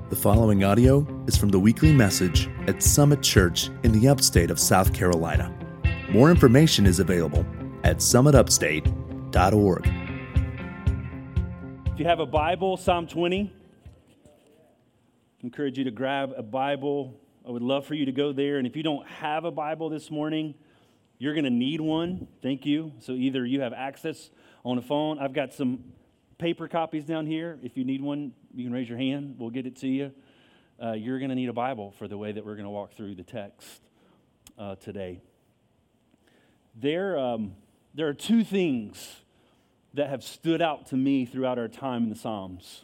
The following audio is from the weekly message at Summit Church in the upstate of South Carolina. More information is available at summitupstate.org. If you have a Bible, Psalm 20, I encourage you to grab a Bible. I would love for you to go there. And if you don't have a Bible this morning, you're going to need one. Thank you. So either you have access on a phone. I've got some paper copies down here. If you need one, you can raise your hand. We'll get it to you. You're going to need a Bible for the way that we're going to walk through the text today. There are two things that have stood out to me throughout our time in the Psalms.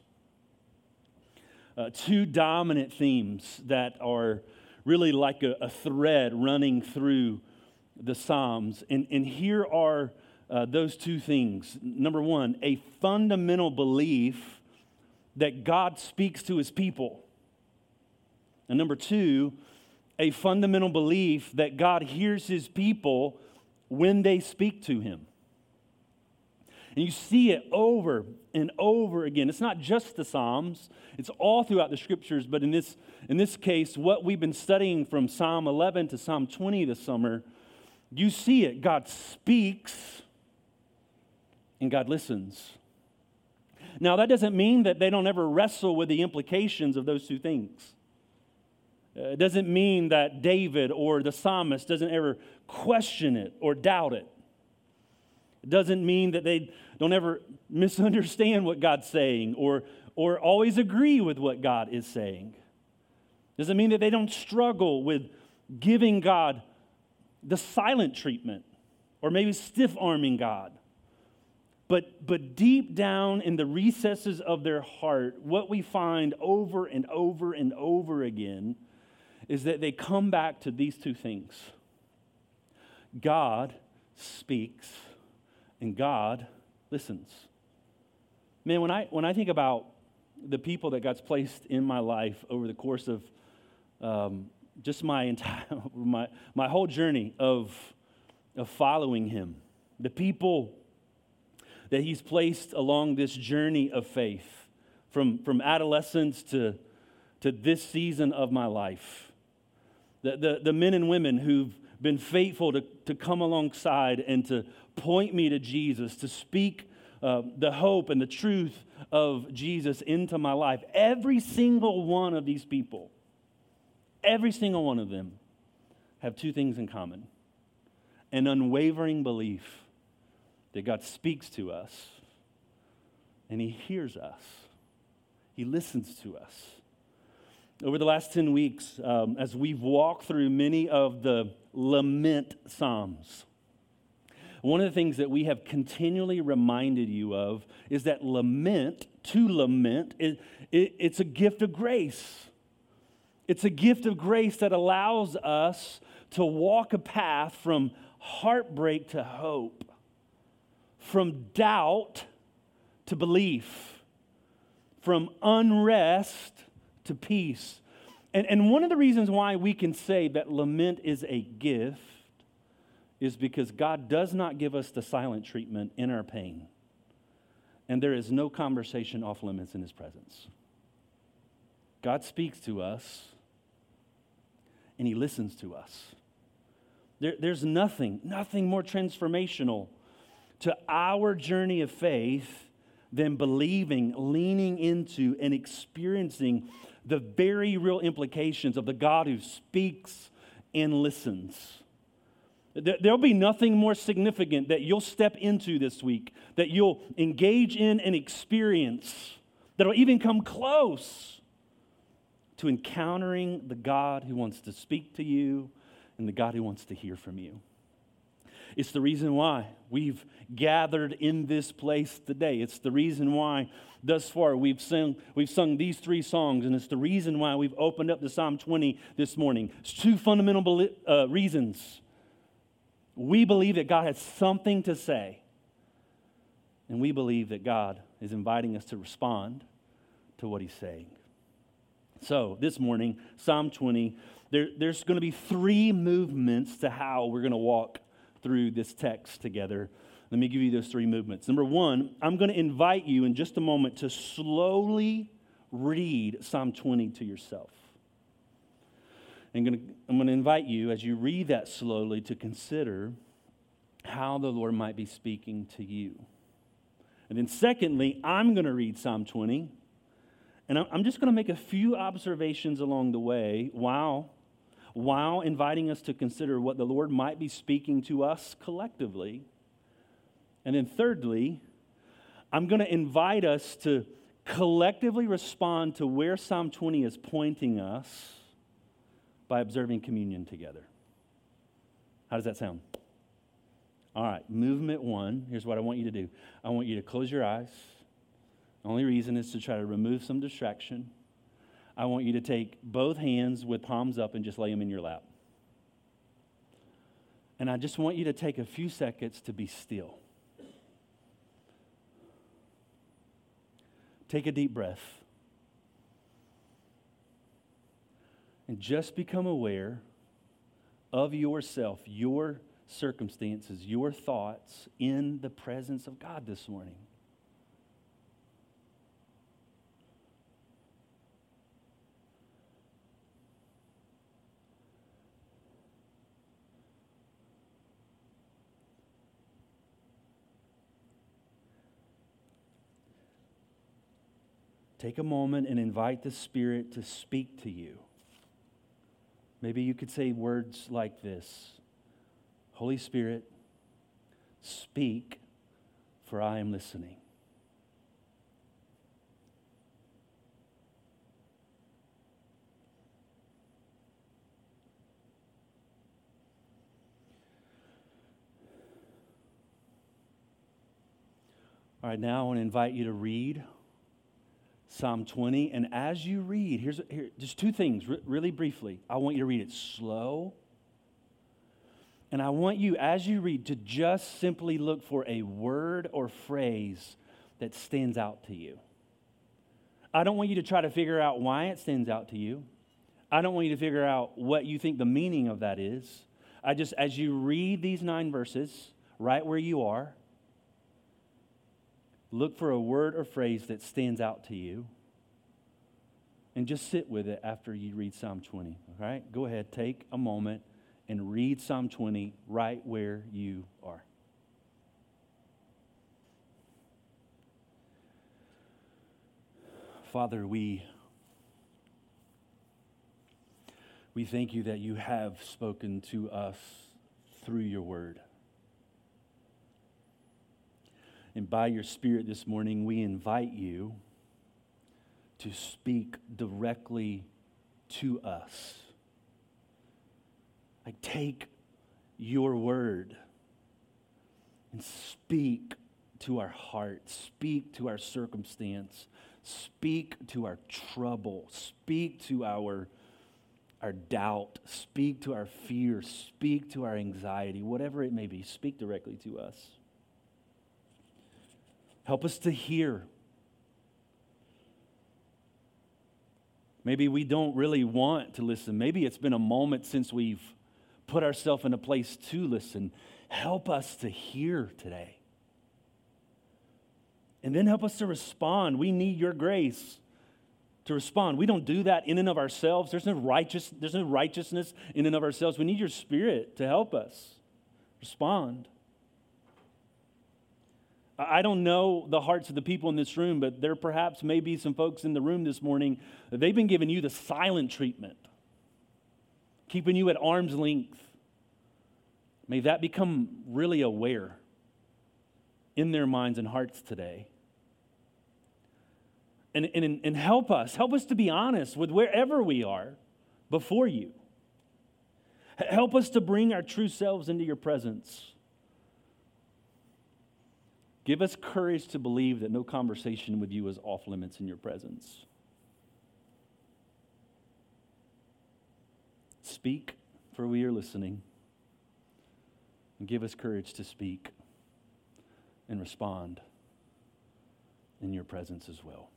Two dominant themes that are really like a thread running through the Psalms. And here are those two things. Number one, a fundamental belief that God speaks to his people. And number two, a fundamental belief that God hears his people when they speak to him. And you see it over and over again. It's not just the Psalms, it's all throughout the scriptures, but in this case, what we've been studying from Psalm 11 to Psalm 20 this summer, you see it. God speaks and God listens. Now, that doesn't mean that they don't ever wrestle with the implications of those two things. It doesn't mean that David or the psalmist doesn't ever question it or doubt it. It doesn't mean that they don't ever misunderstand what God's saying or always agree with what God is saying. It doesn't mean that they don't struggle with giving God the silent treatment or maybe stiff-arming God. But deep down in the recesses of their heart, what we find over and over and over again is that they come back to these two things. God speaks and God listens. Man, when I think about the people that God's placed in my life over the course of just my entire my whole journey of following him, the people that he's placed along this journey of faith from adolescence to this season of my life. The men and women who've been faithful to come alongside and to point me to Jesus, to speak the hope and the truth of Jesus into my life. Every single one of these people, every single one of them have two things in common. An unwavering belief that God speaks to us and he hears us. He listens to us. Over the last 10 weeks, as we've walked through many of the lament psalms, one of the things that we have continually reminded you of is that to lament, it's a gift of grace. It's a gift of grace that allows us to walk a path from heartbreak to hope, from doubt to belief, from unrest to peace. And one of the reasons why we can say that lament is a gift is because God does not give us the silent treatment in our pain. And there is no conversation off limits in his presence. God speaks to us and he listens to us. There's nothing more transformational to our journey of faith than believing, leaning into, and experiencing the very real implications of the God who speaks and listens. There'll be nothing more significant that you'll step into this week, that you'll engage in and experience, that'll even come close to encountering the God who wants to speak to you and the God who wants to hear from you. It's the reason why we've gathered in this place today. It's the reason why thus far we've sung these three songs, and it's the reason why we've opened up the Psalm 20 this morning. It's two fundamental reasons. We believe that God has something to say, and we believe that God is inviting us to respond to what he's saying. So this morning, Psalm 20, there's going to be three movements to how we're going to walk through this text together. Let me give you those three movements. Number one, I'm going to invite you in just a moment to slowly read Psalm 20 to yourself. I'm going to invite you, as you read that slowly, to consider how the Lord might be speaking to you. And then secondly, I'm going to read Psalm 20, and I'm just going to make a few observations along the way while inviting us to consider what the Lord might be speaking to us collectively. And then thirdly, I'm going to invite us to collectively respond to where Psalm 20 is pointing us by observing communion together. How does that sound? All right, movement one. Here's what I want you to do. I want you to close your eyes. The only reason is to try to remove some distraction. I want you to take both hands with palms up and just lay them in your lap. And I just want you to take a few seconds to be still. Take a deep breath. And just become aware of yourself, your circumstances, your thoughts in the presence of God this morning. Take a moment and invite the Spirit to speak to you. Maybe you could say words like this: Holy Spirit, speak, for I am listening. All right, now I want to invite you to read Psalm 20, and as you read, here's just two things really briefly. I want you to read it slow, and I want you, as you read, to just simply look for a word or phrase that stands out to you. I don't want you to try to figure out why it stands out to you. I don't want you to figure out what you think the meaning of that is. As you read these 9 verses, right where you are, look for a word or phrase that stands out to you, and just sit with it after you read Psalm 20. All right? Go ahead, take a moment and read Psalm 20 right where you are. Father, we thank you that you have spoken to us through your word. And by your Spirit this morning, we invite you to speak directly to us. Like, take your word and speak to our heart, speak to our circumstance, speak to our trouble, speak to our doubt, speak to our fear, speak to our anxiety, whatever it may be, speak directly to us. Help us to hear. Maybe we don't really want to listen. Maybe it's been a moment since we've put ourselves in a place to listen. Help us to hear today. And then help us to respond. We need your grace to respond. We don't do that in and of ourselves. There's no righteousness in and of ourselves. We need your Spirit to help us respond. I don't know the hearts of the people in this room, but there perhaps may be some folks in the room this morning that they've been giving you the silent treatment, keeping you at arm's length. May that become really aware in their minds and hearts today. And help us to be honest with wherever we are before you. Help us to bring our true selves into your presence. Give us courage to believe that no conversation with you is off limits in your presence. Speak, for we are listening. And give us courage to speak and respond in your presence as well.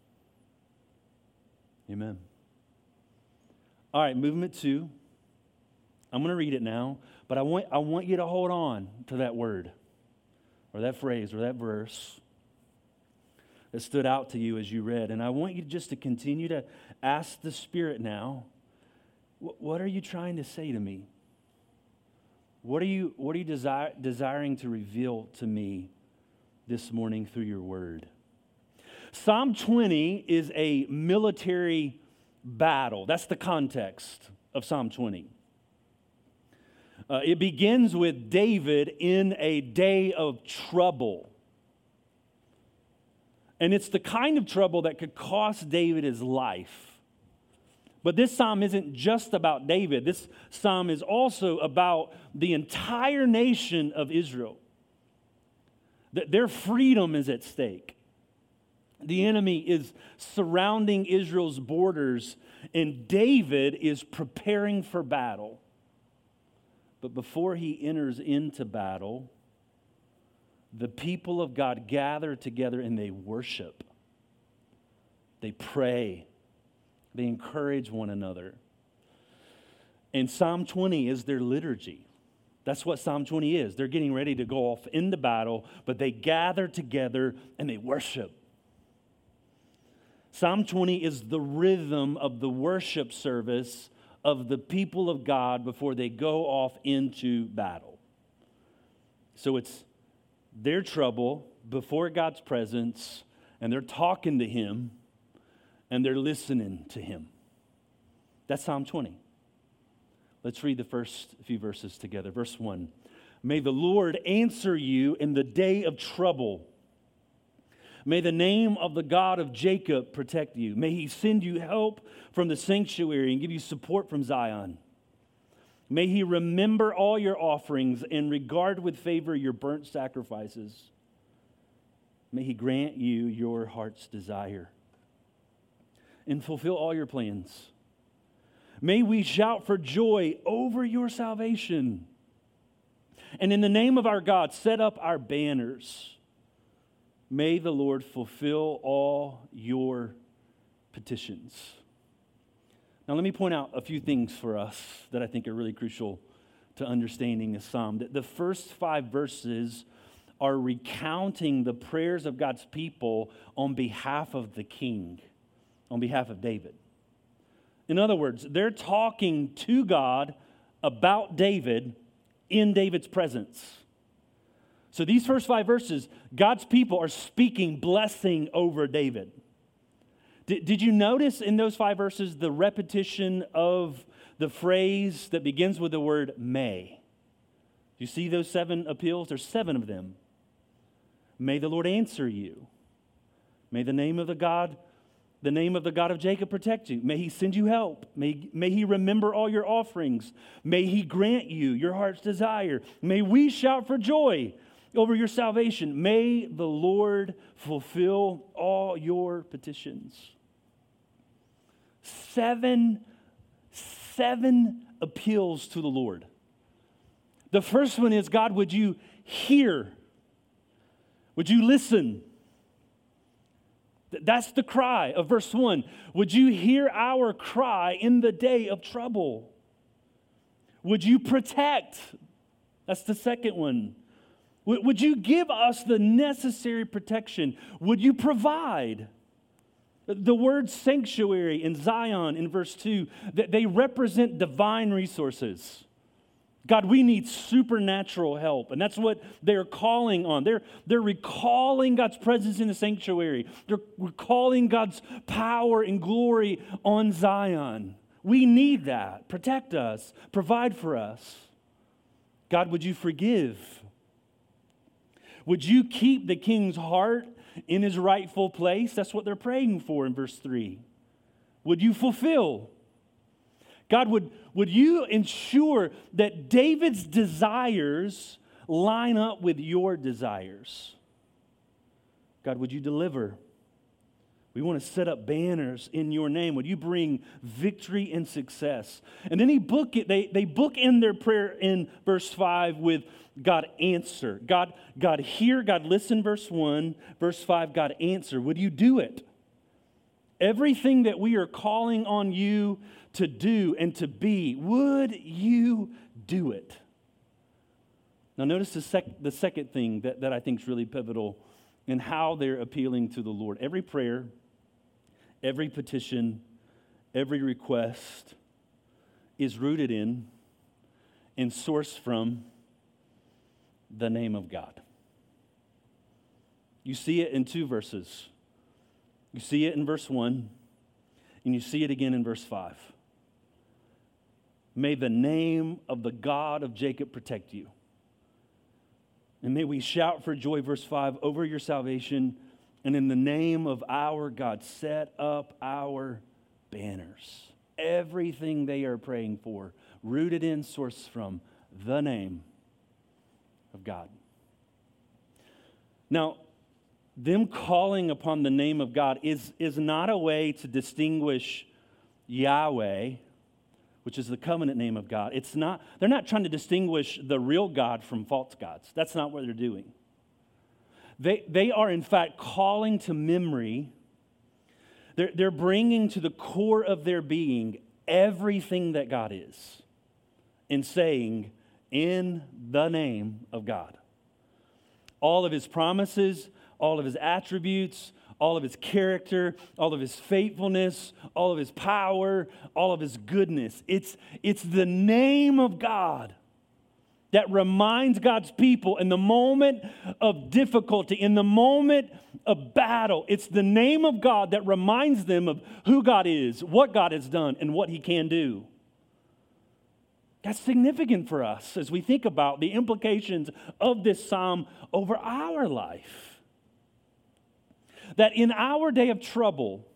Amen. All right, movement 2. I'm going to read it now, but I want you to hold on to that word, or that phrase, or that verse. that stood out to you as you read. And I want you just to continue to ask the Spirit now, what are you trying to say to me? What are you desiring to reveal to me this morning through your word? Psalm 20 is a military battle. That's the context of Psalm 20. It begins with David in a day of trouble. And it's the kind of trouble that could cost David his life. But this psalm isn't just about David. This psalm is also about the entire nation of Israel. Their freedom is at stake. The enemy is surrounding Israel's borders, and David is preparing for battle. But before he enters into battle, the people of God gather together and they worship. They pray. They encourage one another. And Psalm 20 is their liturgy. That's what Psalm 20 is. They're getting ready to go off into battle, but they gather together and they worship. Psalm 20 is the rhythm of the worship service of the people of God before they go off into battle. So it's their trouble before God's presence, and they're talking to Him, and they're listening to Him. That's Psalm 20. Let's read the first few verses together. Verse 1. May the Lord answer you in the day of trouble. May the name of the God of Jacob protect you. May He send you help from the sanctuary and give you support from Zion. May He remember all your offerings and regard with favor your burnt sacrifices. May He grant you your heart's desire and fulfill all your plans. May we shout for joy over your salvation. And in the name of our God, set up our banners. May the Lord fulfill all your petitions. Now, let me point out a few things for us that I think are really crucial to understanding this psalm. The first 5 verses are recounting the prayers of God's people on behalf of the king, on behalf of David. In other words, they're talking to God about David in David's presence. So these first 5 verses, God's people are speaking blessing over David. Did you notice in those 5 verses the repetition of the phrase that begins with the word may? Do you see those 7 appeals? There's 7 of them. May the Lord answer you. May the name of the God of Jacob protect you. May He send you help. May He remember all your offerings. May He grant you your heart's desire. May we shout for joy over your salvation. May the Lord fulfill all your petitions. 7 appeals to the Lord. The first one is, God, would you hear? Would you listen? That's the cry of verse 1. Would you hear our cry in the day of trouble? Would you protect? That's the second one. Would you give us the necessary protection? Would you provide? The word sanctuary in Zion in verse 2, they represent divine resources. God, we need supernatural help. And that's what they're calling on. They're recalling God's presence in the sanctuary. They're recalling God's power and glory on Zion. We need that. Protect us. Provide for us. God, would you forgive? Would you keep the king's heart in his rightful place? That's what they're praying for in verse 3. Would you fulfill? God, would you ensure that David's desires line up with your desires? God, would you deliver? We want to set up banners in your name. Would you bring victory and success? And then they bookend their prayer in verse 5 with God answer. God hear, God listen, verse 1. Verse 5, God answer. Would you do it? Everything that we are calling on you to do and to be, would you do it? Now notice the second thing that I think is really pivotal and how they're appealing to the Lord. Every prayer, every petition, every request is rooted in and sourced from the name of God. You see it in 2 verses. You see it in verse 1, and you see it again in verse 5. May the name of the God of Jacob protect you. And may we shout for joy, verse 5, over your salvation, and in the name of our God, set up our banners. Everything they are praying for, rooted in, sourced from the name of God. Now, them calling upon the name of God is not a way to distinguish Yahweh, which is the covenant name of God. They're not trying to distinguish the real God from false gods. That's not what they're doing. They are, in fact, calling to memory. They're bringing to the core of their being everything that God is and saying, in the name of God. All of his promises, all of his attributes, all of his character, all of his faithfulness, all of his power, all of his goodness. It's the name of God that reminds God's people in the moment of difficulty, in the moment of battle. It's the name of God that reminds them of who God is, what God has done, and what he can do. That's significant for us as we think about the implications of this psalm over our life. That in our day of trouble,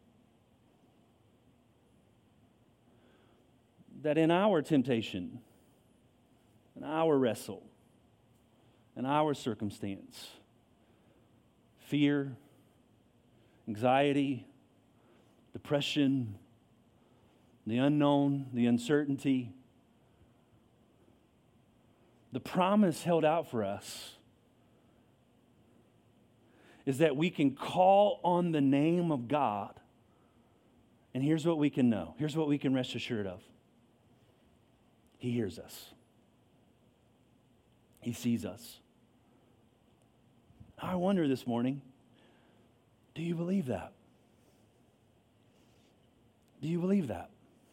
that in our temptation, in our wrestle, in our circumstance, fear, anxiety, depression, the unknown, the uncertainty, the promise held out for us is that we can call on the name of God, and here's what we can know. Here's what we can rest assured of. He hears us. He sees us. I wonder this morning, do you believe that? Do you believe that?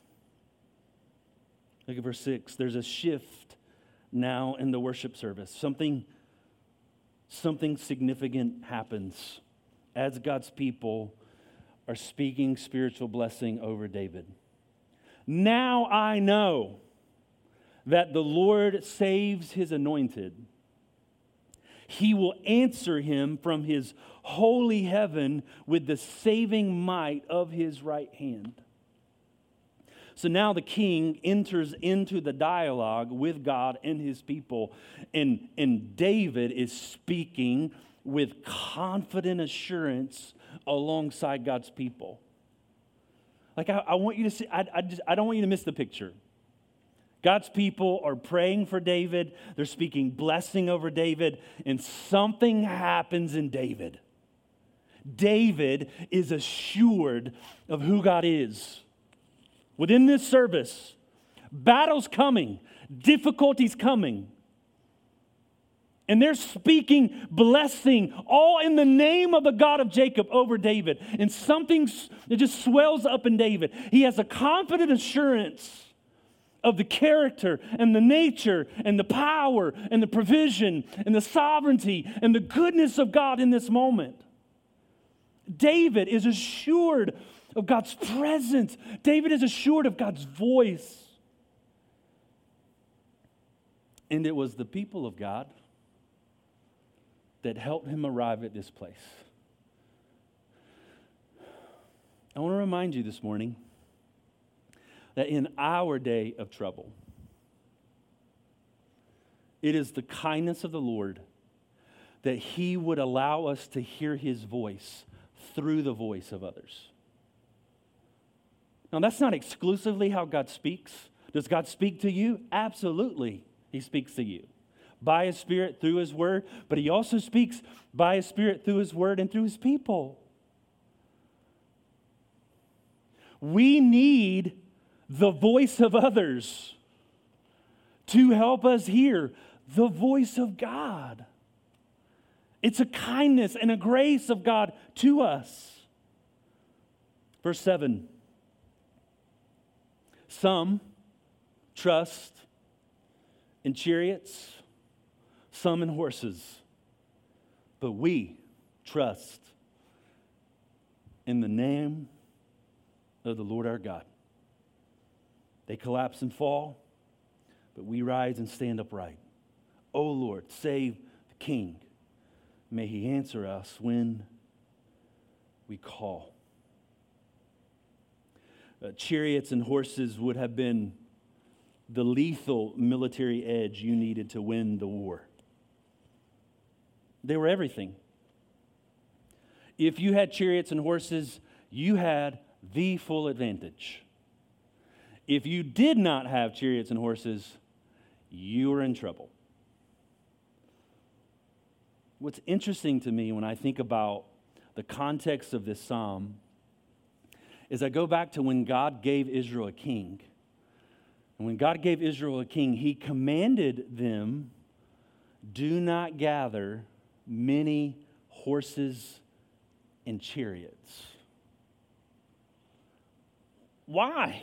Look at verse 6. There's a shift now in the worship service. Something significant happens as God's people are speaking spiritual blessing over David. Now I know that the Lord saves his anointed. He will answer him from his holy heaven with the saving might of his right hand. So now the king enters into the dialogue with God and his people, and David is speaking with confident assurance alongside God's people. Like I want you to see, I don't want you to miss the picture. God's people are praying for David. They're speaking blessing over David, and something happens in David. David is assured of who God is. Within this service, battle's coming, difficulty's coming. And they're speaking blessing, all in the name of the God of Jacob over David. And something that just swells up in David. He has a confident assurance of the character and the nature and the power and the provision and the sovereignty and the goodness of God in this moment. David is assured of God's presence. David is assured of God's voice. And it was the people of God that helped him arrive at this place. I want to remind you this morning that in our day of trouble, it is the kindness of the Lord that he would allow us to hear his voice through the voice of others. Now, that's not exclusively how God speaks. Does God speak to you? Absolutely, he speaks to you. By his Spirit, through his word, but he also speaks by his Spirit, through his word, and through his people. We need the voice of others to help us hear the voice of God. It's a kindness and a grace of God to us. Verse 7. Some trust in chariots, some in horses, but we trust in the name of the Lord our God. They collapse and fall, but we rise and stand upright. O Lord, save the King. May he answer us when we call. Chariots and horses would have been the lethal military edge you needed to win the war. They were everything. If you had chariots and horses, you had the full advantage. If you did not have chariots and horses, you were in trouble. What's interesting to me when I think about the context of this psalm is I go back to when God gave Israel a king. And when God gave Israel a king, he commanded them, do not gather many horses and chariots. Why?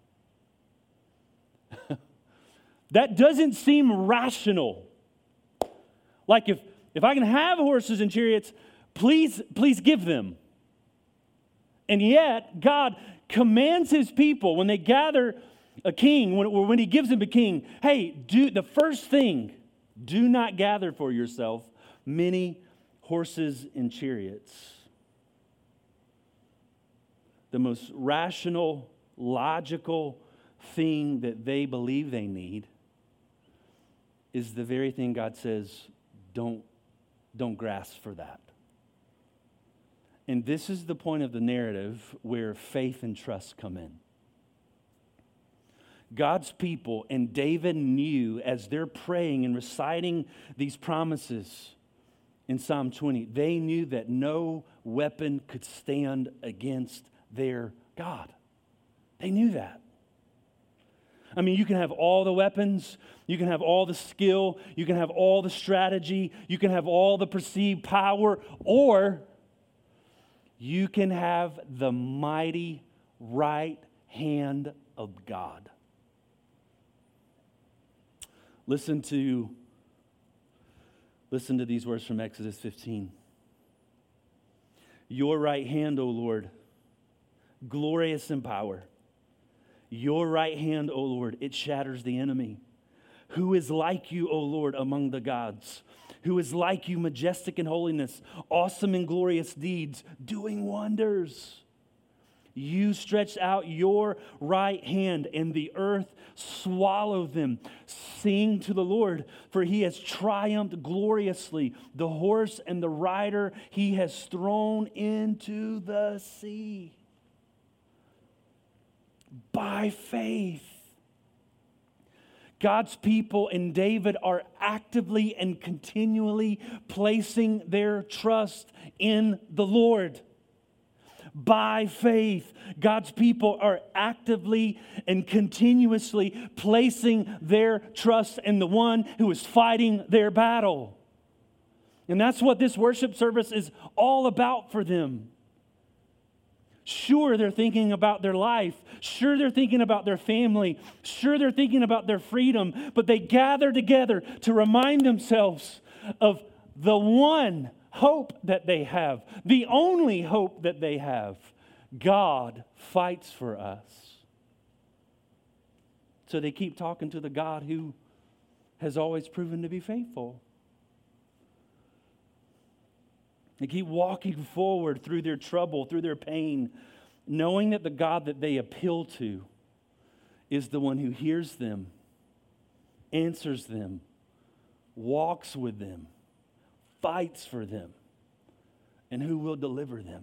That doesn't seem rational. Like if I can have horses and chariots, please give them. And yet, God commands his people when they gather a king, when he gives them a king, hey, do the first thing, do not gather for yourself many horses and chariots. The most rational, logical thing that they believe they need is the very thing God says, don't grasp for that. And this is the point of the narrative where faith and trust come in. God's people and David knew as they're praying and reciting these promises in Psalm 20, they knew that no weapon could stand against their God. They knew that. I mean, you can have all the weapons, you can have all the skill, you can have all the strategy, you can have all the perceived power, or you can have the mighty right hand of God. Listen to these words from Exodus 15. Your right hand, O Lord, glorious in power. Your right hand, O Lord, it shatters the enemy. Who is like you, O Lord, among the gods? Who is like you, majestic in holiness, awesome in glorious deeds, doing wonders? You stretched out your right hand, and the earth swallowed them. Sing to the Lord, for he has triumphed gloriously. The horse and the rider he has thrown into the sea. By faith, God's people and David are actively and continually placing their trust in the Lord. By faith, God's people are actively and continuously placing their trust in the one who is fighting their battle. And that's what this worship service is all about for them. Sure, they're thinking about their life. Sure, they're thinking about their family. Sure, they're thinking about their freedom. But they gather together to remind themselves of the one hope that they have, the only hope that they have. God fights for us. So they keep talking to the God who has always proven to be faithful. They keep walking forward through their trouble, through their pain, knowing that the God that they appeal to is the one who hears them, answers them, walks with them, fights for them, and who will deliver them.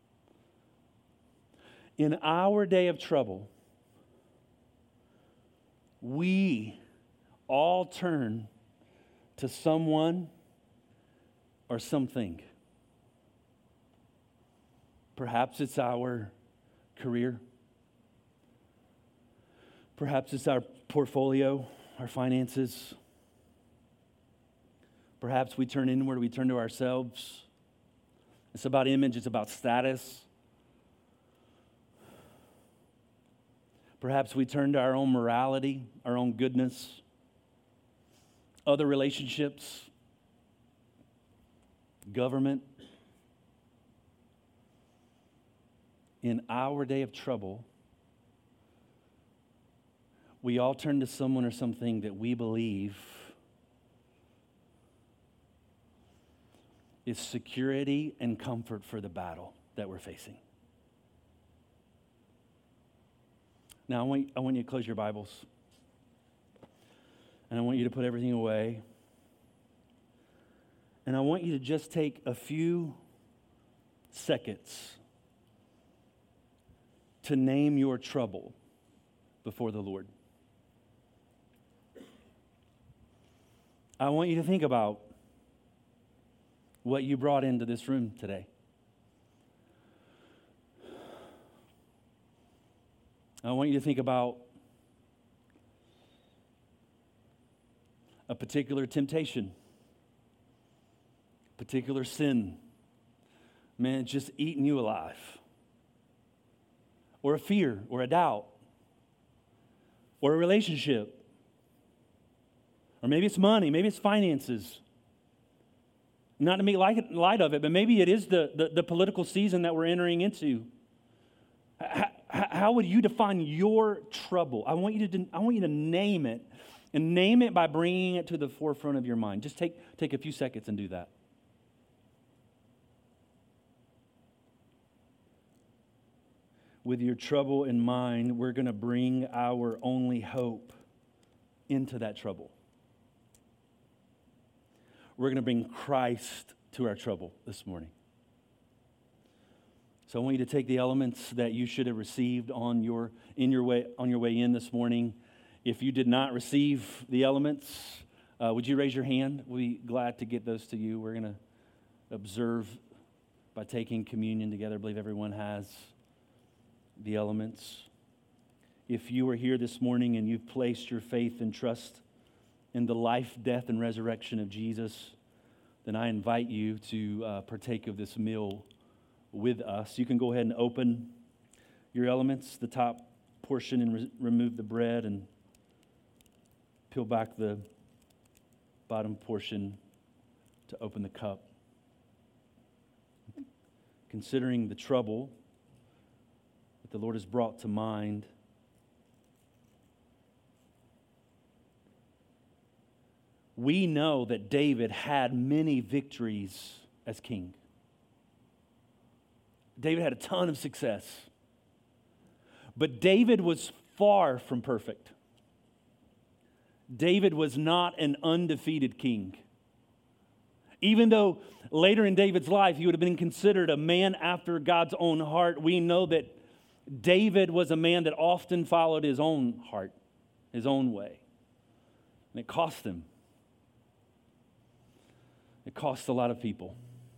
In our day of trouble, we all turn to someone or something. Perhaps it's our career. Perhaps it's our portfolio, our finances. Perhaps we turn inward, we turn to ourselves. It's about image, it's about status. Perhaps we turn to our own morality, our own goodness, other relationships, government. In our day of trouble, we all turn to someone or something that we believe is security and comfort for the battle that we're facing. Now, I want you to close your Bibles. And I want you to put everything away. And I want you to just take a few seconds to name your trouble before the Lord. I want you to think about what you brought into this room today. I want you to think about a particular temptation, particular sin. Man, it's just eating you alive. Or a fear, or a doubt, or a relationship. Or maybe it's money, maybe it's finances. Not to make light of it, but maybe it is the political season that we're entering into. How would you define your trouble? I want you to name it, and name it by bringing it to the forefront of your mind. Just take a few seconds and do that. With your trouble in mind, we're going to bring our only hope into that trouble. We're going to bring Christ to our trouble this morning. So I want you to take the elements that you should have received on your way in this morning. If you did not receive the elements, would you raise your hand? We'll be glad to get those to you. We're going to observe by taking communion together. I believe everyone has the elements. If you are here this morning and you've placed your faith and trust in the life, death, and resurrection of Jesus, then I invite you to partake of this meal with us. You can go ahead and open your elements, the top portion, and remove the bread, and peel back the bottom portion to open the cup. Considering the trouble that the Lord has brought to mind, we know that David had many victories as king. David had a ton of success. But David was far from perfect. David was not an undefeated king. Even though later in David's life he would have been considered a man after God's own heart, we know that David was a man that often followed his own heart, his own way. And it cost him. It cost a lot of people.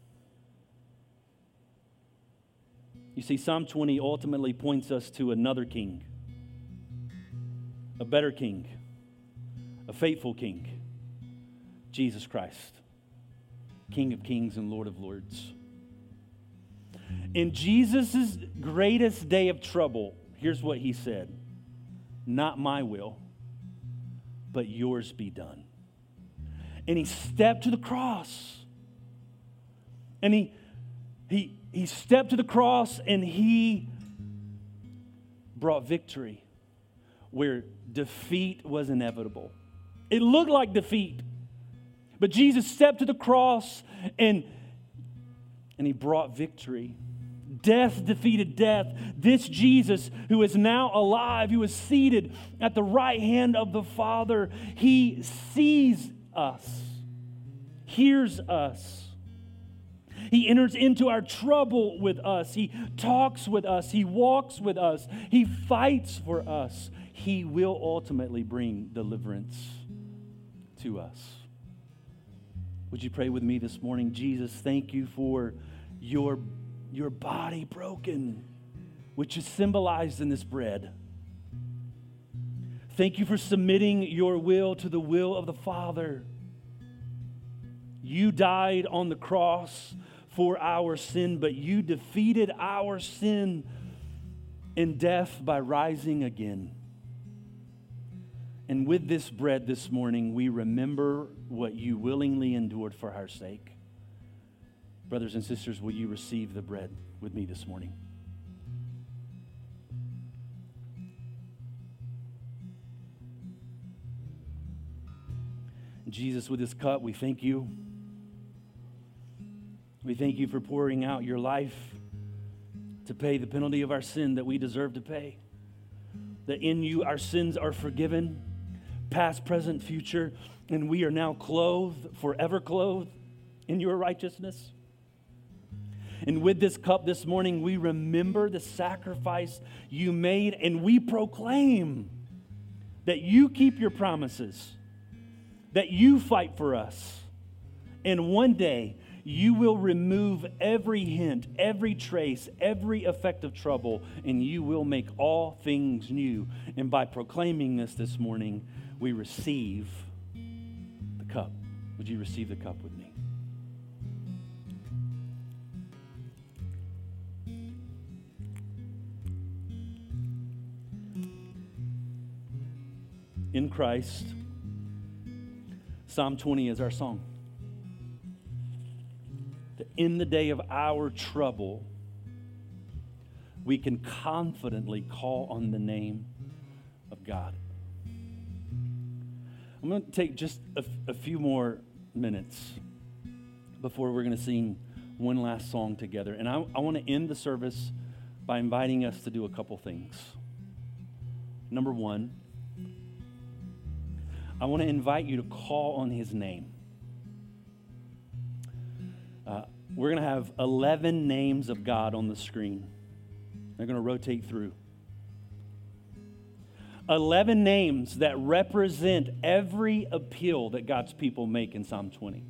You see, Psalm 20 ultimately points us to another king, a better king, a faithful king, Jesus Christ, King of kings and Lord of lords. In Jesus' greatest day of trouble, here's what he said: "Not my will, but yours be done." And he stepped to the cross. And he stepped to the cross and he brought victory where defeat was inevitable. It looked like defeat. But Jesus stepped to the cross and he brought victory. Death defeated death. This Jesus, who is now alive, who is seated at the right hand of the Father, he sees us, hears us. He enters into our trouble with us. He talks with us. He walks with us. He fights for us. He will ultimately bring deliverance to us. Would you pray with me this morning? Jesus, thank you for your body broken, which is symbolized in this bread. Thank you for submitting your will to the will of the Father. You died on the cross for our sin, but you defeated our sin and death by rising again. And with this bread this morning, we remember what you willingly endured for our sake. Brothers and sisters, will you receive the bread with me this morning? Jesus, with this cup, we thank you. We thank you for pouring out your life to pay the penalty of our sin that we deserve to pay. That in you our sins are forgiven, past, present, future, and we are now clothed, forever clothed in your righteousness. And with this cup this morning, we remember the sacrifice you made, and we proclaim that you keep your promises, that you fight for us, and one day you will remove every hint, every trace, every effect of trouble, and you will make all things new. And by proclaiming this morning, we receive the cup. Would you receive the cup with me? In Christ, Psalm 20 is our song. That in the day of our trouble, we can confidently call on the name of God. I'm going to take just a few more minutes before we're going to sing one last song together. And I want to end the service by inviting us to do a couple things. Number one, I want to invite you to call on his name. We're going to have 11 names of God on the screen. They're going to rotate through. 11 names that represent every appeal that God's people make in Psalm 20.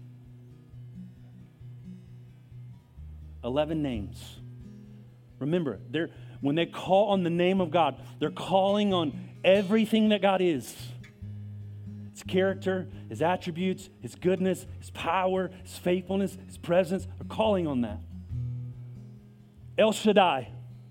11 names. Remember, when they call on the name of God, they're calling on everything that God is. His character, his attributes, his goodness, his power, his faithfulness, his presence. They're calling on that. El Shaddai,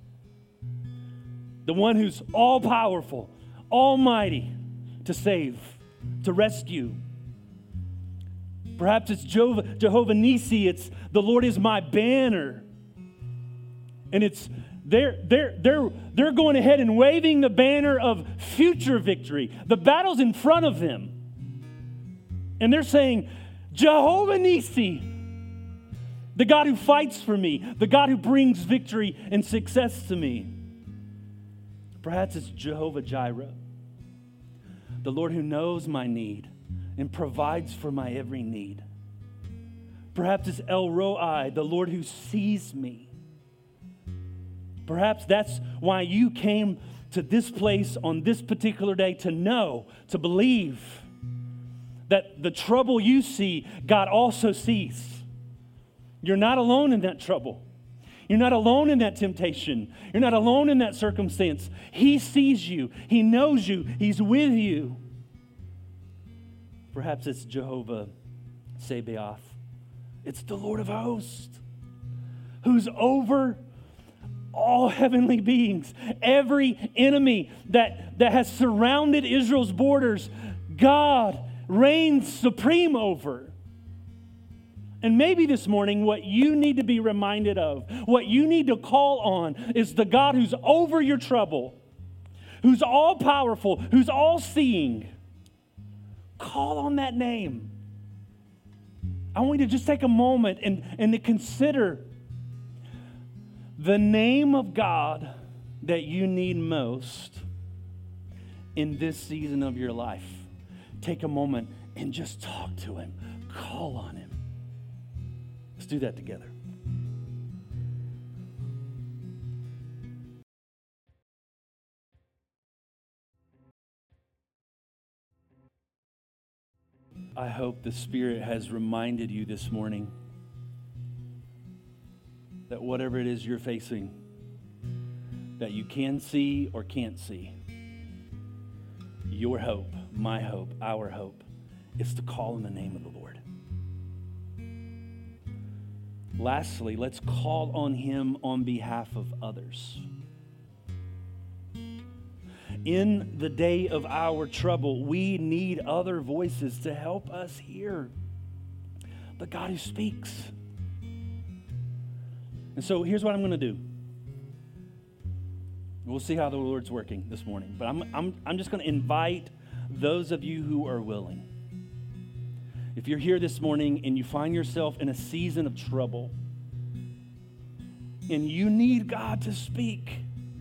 the one who's all-powerful, almighty to save, to rescue. Perhaps it's Jehovah Nissi. It's the Lord is my banner. And it's they're going ahead and waving the banner of future victory. The battle's in front of them. And they're saying, Jehovah Nissi, the God who fights for me, the God who brings victory and success to me. Perhaps it's Jehovah Jireh, the Lord who knows my need and provides for my every need. Perhaps it's El Roi, the Lord who sees me. Perhaps that's why you came to this place on this particular day, to know, to believe that the trouble you see, God also sees. You're not alone in that trouble. You're not alone in that temptation. You're not alone in that circumstance. He sees you. He knows you. He's with you. Perhaps it's Jehovah Sabaoth. It's the Lord of hosts who's over all heavenly beings. Every enemy that has surrounded Israel's borders, God reigns supreme over. And maybe this morning, what you need to be reminded of, what you need to call on, is the God who's over your trouble, who's all powerful, who's all seeing. Call on that name. I want you to just take a moment and to consider the name of God that you need most in this season of your life. Take a moment and just talk to him. Call on him. Let's do that together. I hope the Spirit has reminded you this morning that whatever it is you're facing, that you can see or can't see, your hope, my hope, our hope, is to call in the name of the Lord. Lastly, let's call on him on behalf of others. In the day of our trouble, we need other voices to help us hear the God who speaks. And so here's what I'm going to do. We'll see how the Lord's working this morning. But I'm just going to invite those of you who are willing. If you're here this morning and you find yourself in a season of trouble and you need God to speak,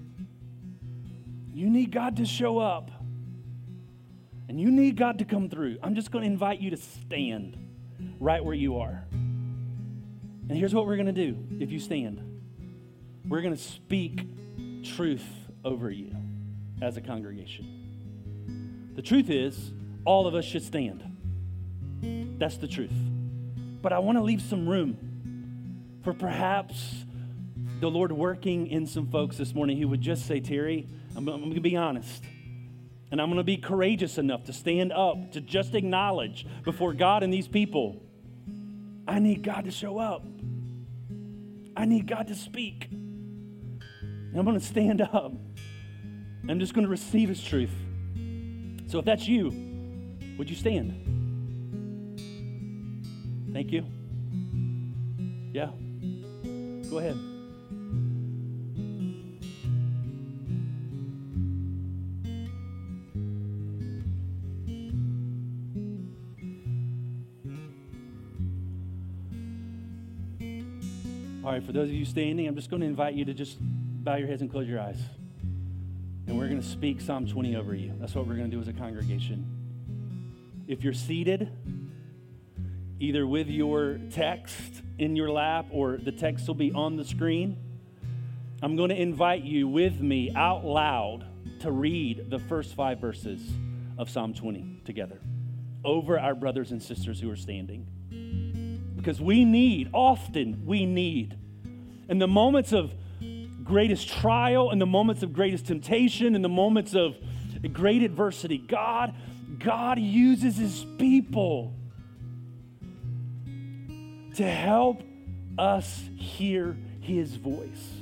you need God to show up, and you need God to come through, I'm just going to invite you to stand right where you are. And here's what we're going to do if you stand. We're going to speak truth over you as a congregation. The truth is, all of us should stand. That's the truth. But I want to leave some room for perhaps the Lord working in some folks this morning who would just say, Terry, I'm going to be honest. And I'm going to be courageous enough to stand up, to just acknowledge before God and these people, I need God to show up. I need God to speak. And I'm going to stand up. I'm just going to receive his truth. So if that's you, would you stand? Thank you. Yeah. Go ahead. All right, for those of you standing, I'm just going to invite you to just bow your heads and close your eyes. And we're going to speak Psalm 20 over you. That's what we're going to do as a congregation. If you're seated, either with your text in your lap or the text will be on the screen, I'm going to invite you with me out loud to read the first 5 verses of Psalm 20 together over our brothers and sisters who are standing. Because we need, in the moments of greatest trial, in the moments of greatest temptation, in the moments of great adversity, God uses his people to help us hear his voice.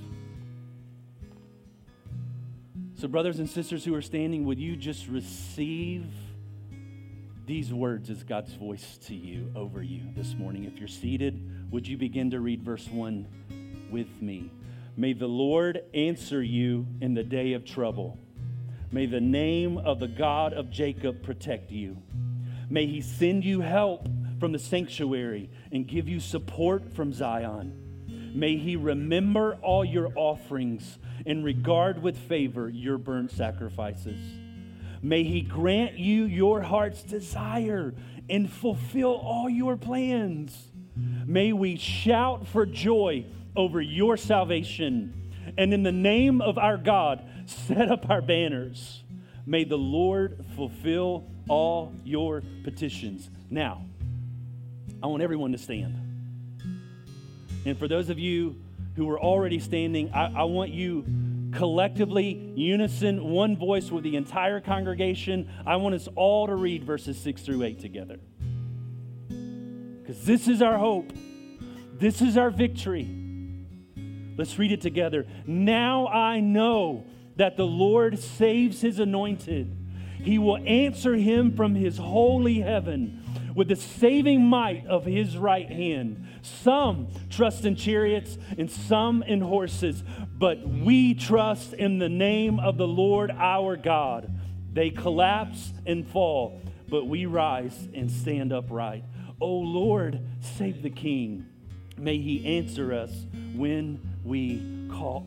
So brothers and sisters who are standing, would you just receive these words as God's voice to you, over you this morning? If you're seated, would you begin to read verse 1 with me? May the Lord answer you in the day of trouble. May the name of the God of Jacob protect you. May he send you help from the sanctuary and give you support from Zion. May he remember all your offerings and regard with favor your burnt sacrifices. May he grant you your heart's desire and fulfill all your plans. May we shout for joy over your salvation, and in the name of our God, set up our banners. May the Lord fulfill all your petitions. Now, I want everyone to stand. And for those of you who are already standing, I want you collectively, unison, one voice with the entire congregation. I want us all to read verses 6 through 8 together. Because this is our hope. This is our victory. Let's read it together. Now I know that the Lord saves his anointed. He will answer him from his holy heaven with the saving might of his right hand. Some trust in chariots and some in horses, but we trust in the name of the Lord our God. They collapse and fall, but we rise and stand upright. O Lord, save the King. May he answer us when we call.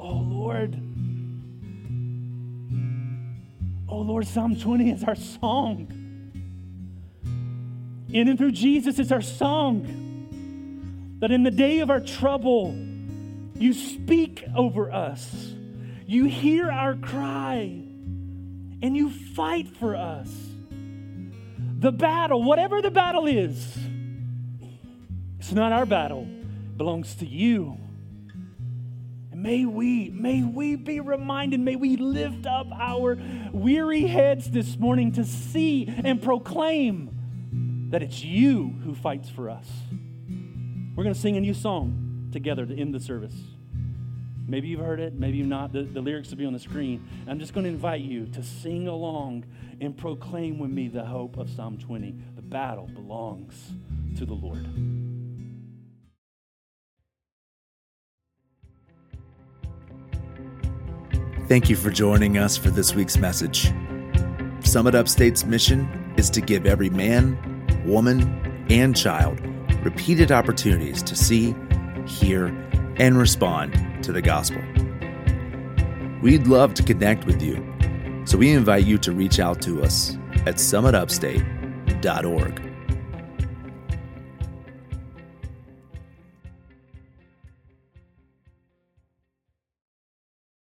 Oh Lord, Psalm 20 is our song. In and through Jesus is our song. That in the day of our trouble, you speak over us. You hear our cry, and you fight for us. The battle, whatever the battle is, it's not our battle. It belongs to you. And may we be reminded, may we lift up our weary heads this morning to see and proclaim that it's you who fights for us. We're going to sing a new song. together to end the service. Maybe you've heard it, maybe you've not. The lyrics will be on the screen. I'm just going to invite you to sing along and proclaim with me the hope of Psalm 20. The battle belongs to the Lord. Thank you for joining us for this week's message. Summit Upstate's mission is to give every man, woman, and child repeated opportunities to see, hear, and respond to the gospel. We'd love to connect with you, so we invite you to reach out to us at summitupstate.org.